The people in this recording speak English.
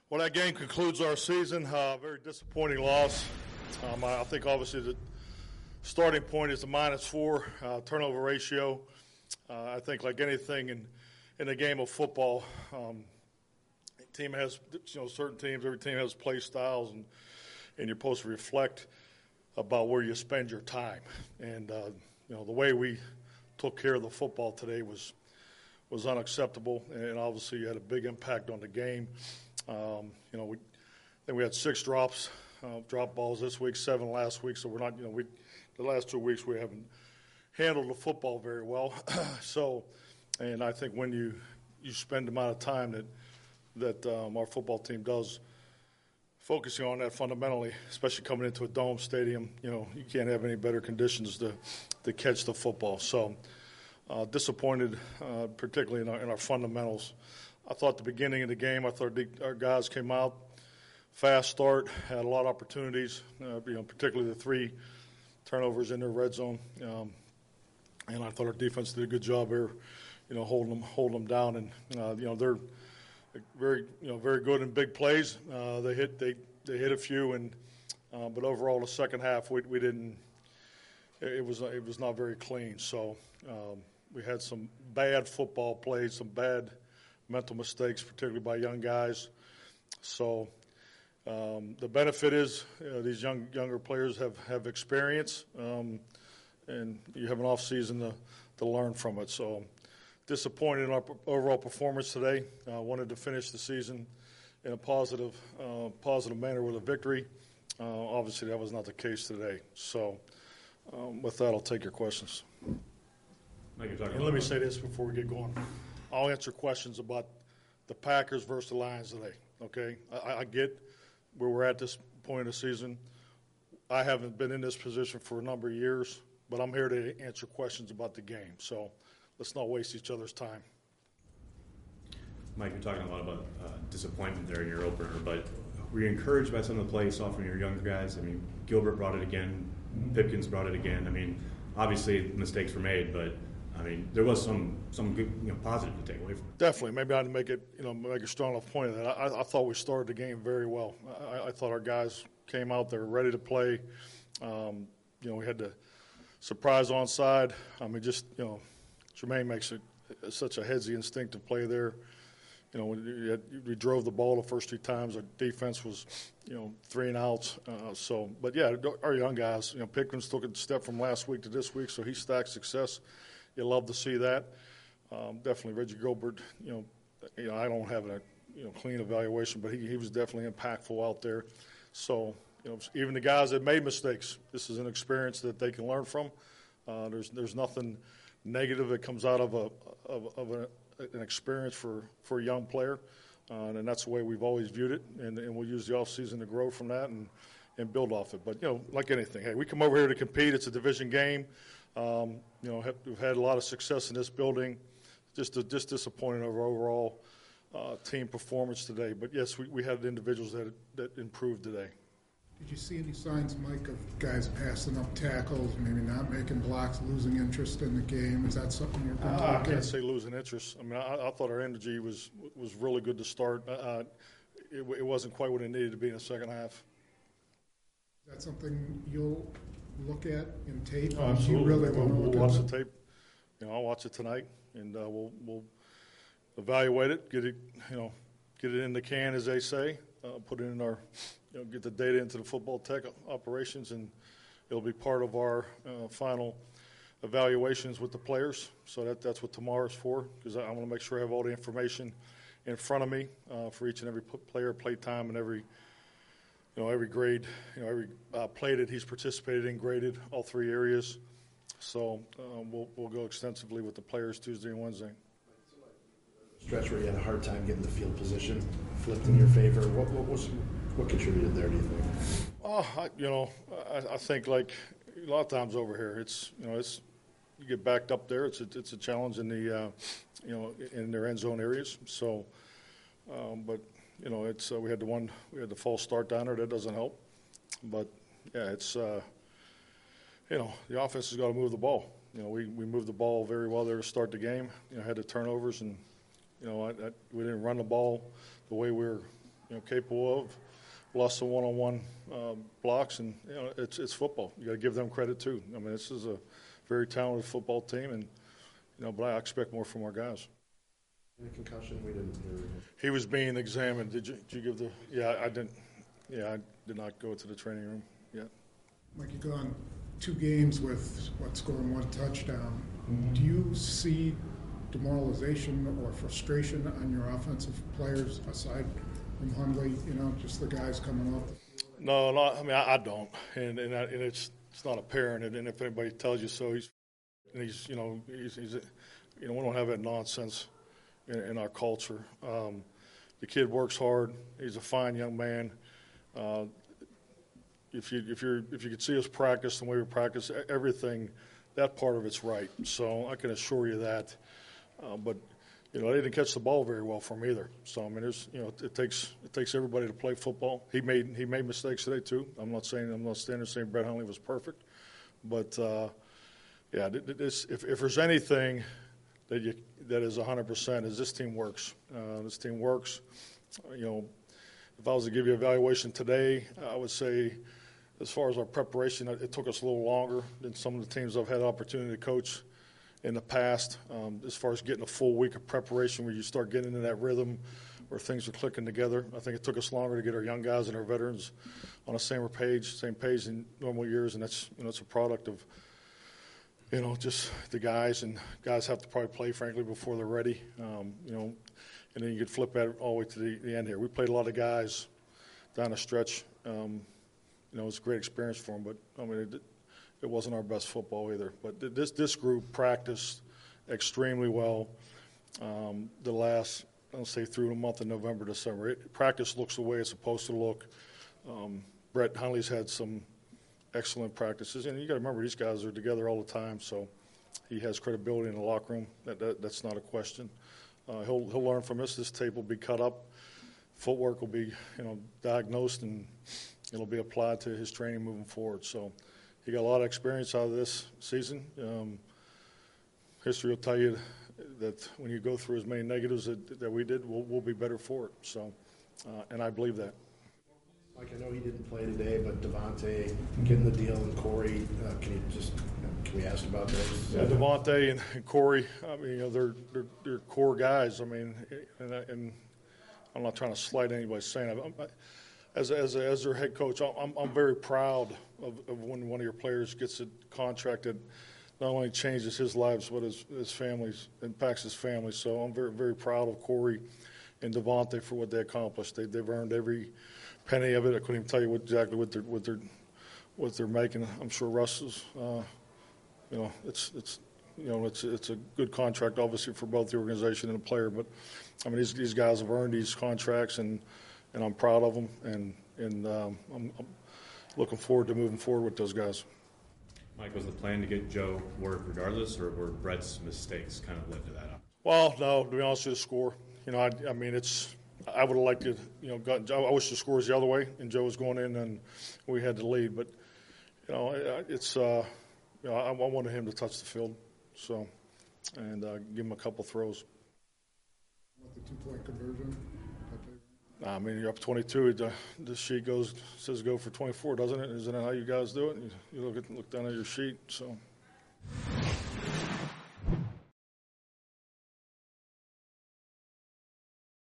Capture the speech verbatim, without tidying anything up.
Well, that game concludes our season. Uh, very disappointing loss. Um, I think obviously the starting point is the minus four uh, turnover ratio. Uh, I think like anything in in a game of football, um, team has you know certain teams. Every team has play styles, and and you're supposed to reflect about where you spend your time. And uh, you know the way we took care of the football today was was unacceptable, and obviously had a big impact on the game. Um, you know, we then we had six drops, uh, drop balls this week, seven last week. So we're not, you know, we the last two weeks we haven't handled the football very well. so, and I think when you you spend the amount of time that that um, our football team does focusing on that fundamentally, especially coming into a dome stadium, you know, you can't have any better conditions to to catch the football. So, uh, disappointed, uh, particularly in our, in our fundamentals. I thought the beginning of the game, I thought the, our guys came out, fast start, had a lot of opportunities, uh, you know, particularly the three turnovers in their red zone. Um, and I thought our defense did a good job there, you know, holding them, holding them down. And, uh, you know, they're very, you know, very good in big plays. Uh, they hit, they, they hit a few, and uh, but overall the second half we, we didn't. It was, it was not very clean. So um, we had some bad football plays, some bad mental mistakes, particularly by young guys. So um, the benefit is you know, these young younger players have, have experience, um, and you have an off season to, to learn from it. So disappointed in our overall performance today. I uh, wanted to finish the season in a positive uh, positive manner with a victory. Uh, obviously, that was not the case today. So um, with that, I'll take your questions. And let me say this before we get going. I'll answer questions about the Packers versus the Lions today, okay? I, I get where we're at this point of the season. I haven't been in this position for a number of years, but I'm here to answer questions about the game. So let's not waste each other's time. Mike, you're talking a lot about uh, disappointment there in your opener, but were you encouraged by some of the plays you saw from your younger guys? I mean, Gilbert brought it again. Pipkins brought it again. I mean, obviously mistakes were made, but I mean, there was some some good, you know, positive to take away from it. Definitely. Maybe I didn't make it, you know, make a strong enough point of that. I, I thought we started the game very well. I, I thought our guys came out, they were ready to play. Um, you know, we had the surprise onside. I mean, just, you know, Jermaine makes it such a headsy, instinctive play there. You know, we, had, we drove the ball the first two times. Our defense was, you know, three and outs. Uh, so, but yeah, our young guys, you know, Pickens took a step from last week to this week, so he stacked success. You love to see that. Um, definitely Reggie Gilbert, you know, you know, I don't have a you know clean evaluation, but he, he was definitely impactful out there. So, you know, even the guys that made mistakes, this is an experience that they can learn from. Uh, there's there's nothing negative that comes out of a of, of a, an experience for, for a young player, uh, and that's the way we've always viewed it. And, and we'll use the offseason to grow from that and, and build off it. But you know, like anything, hey, we come over here to compete. It's a division game. Um, you know, have, we've had a lot of success in this building. Just a, just disappointed over overall uh, team performance today. But yes, we, we had individuals that that improved today. Did you see any signs, Mike, of guys passing up tackles, maybe not making blocks, losing interest in the game? Is that something you're going to uh, look I can't at? say losing interest. I mean, I, I thought our energy was was really good to start. Uh, it, it wasn't quite what it needed to be in the second half. Is that something you'll look at in tape? Oh, absolutely. You really we'll, want to we'll look watch at the tape. You know, I'll watch it tonight, and uh, we'll we'll evaluate it, get it, you know, get it in the can, as they say, uh, put it in our, you know, get the data into the football tech operations, and it'll be part of our uh, final evaluations with the players. So that that's what tomorrow's for, because I, I want to make sure I have all the information in front of me uh, for each and every player, play time, and every. You know, every grade, you know, every uh, play that he's participated in, graded all three areas. So um, we'll we'll go extensively with the players Tuesday and Wednesday. Stretch where you had a hard time getting the field position flipped in your favor. What what was what contributed there? Do you think? Oh, I, you know, I, I think like a lot of times over here, it's you know, it's you get backed up there. It's a, it's a challenge in the uh, you know in their end zone areas. So, um, but. You know, it's uh, we had the one we had the false start down there. That doesn't help, but yeah, it's uh, you know the offense has got to move the ball. You know, we, we moved the ball very well there to start the game. You know, had the turnovers, and you know I, I, we didn't run the ball the way we were you know, capable of. Lost some one-on-one uh, blocks, and you know, it's it's football. You got to give them credit too. I mean, this is a very talented football team, and you know, but I expect more from our guys. Any concussion? We didn't hear. He was being examined. Did you did you give the? Yeah, I didn't. Yeah, I did not go to the training room yet. Mike, you've gone two games with what, scoring one touchdown. Mm-hmm. Do you see demoralization or frustration on your offensive players aside from Hundley? You know, just the guys coming off the field. No, not. I mean, I, I don't, and and, I, and it's it's not apparent. And, and if anybody tells you so, he's and he's you know he's, he's you know we don't have that nonsense in, in our culture. Um, the kid works hard. He's a fine young man. Uh, if you if you if you could see us practice the way we practice, everything, that part of it's right. So I can assure you that. Uh, but you know, they didn't catch the ball very well for him either. So I mean, there's you know, it, it takes it takes everybody to play football. He made he made mistakes today too. I'm not saying I'm not standing there saying Brett Hundley was perfect, but uh, yeah, this, if if there's anything that you that is one hundred percent is this team works. Uh, this team works. You know, if I was to give you an evaluation today, I would say, as far as our preparation, it took us a little longer than some of the teams I've had the opportunity to coach in the past, um, as far as getting a full week of preparation where you start getting into that rhythm where things are clicking together. I think it took us longer to get our young guys and our veterans on the same page, same page in normal years, and that's you know it's a product of you know just the guys, and guys have to probably play, frankly, before they're ready. Um, you know, and then you could flip that all the way to the, the end here. We played a lot of guys down the stretch. Um, you know, it was a great experience for them, but I mean, it, it wasn't our best football either. But this this group practiced extremely well um, the last, I'll say, through the month of November, December. It, practice looks the way it's supposed to look. Um, Brett Hundley's had some excellent practices, and you got to remember these guys are together all the time, so he has credibility in the locker room. That, that that's not a question. Uh, he'll he'll learn from this. This tape will be cut up. Footwork will be you know diagnosed, and it'll be applied to his training moving forward. So he got a lot of experience out of this season. Um, history will tell you that when you go through as many negatives that, that we did, we'll, we'll be better for it. So, uh, and I believe that. Mike, I know he didn't play today, but Devontae getting the deal, and Corey, uh, can you just can we ask about those? Yeah, Devontae and, and Corey. I mean, you know, they're they're, they're core guys. I mean, and, and I'm not trying to slight anybody's saying. I'm, I, As as as their head coach, I'm I'm very proud of, of when one of your players gets a contract that not only changes his lives but his his family's impacts his family. So I'm very very proud of Corey and Devontae for what they accomplished. They they've earned every penny of it. I couldn't even tell you what, exactly what they're what they're what they're making. I'm sure Russ is, uh, you know, it's it's you know it's it's a good contract obviously for both the organization and the player. But I mean these these guys have earned these contracts, and. And I'm proud of them, and, and um, I'm, I'm looking forward to moving forward with those guys. Mike, was the plan to get Joe work regardless, or were Brett's mistakes kind of led to that? Well, no, to be honest with you, the score. You know, I, I mean, it's I would have liked to, you know, got, I wish the score was the other way, and Joe was going in, and we had the lead. But, you know, it's, uh, you know, I, I wanted him to touch the field, so, and uh, give him a couple throws. With the two-point conversion. I mean, you're up twenty-two. The, the sheet goes says go for twenty-four, doesn't it? Isn't that how you guys do it? You, you look at look down at your sheet. So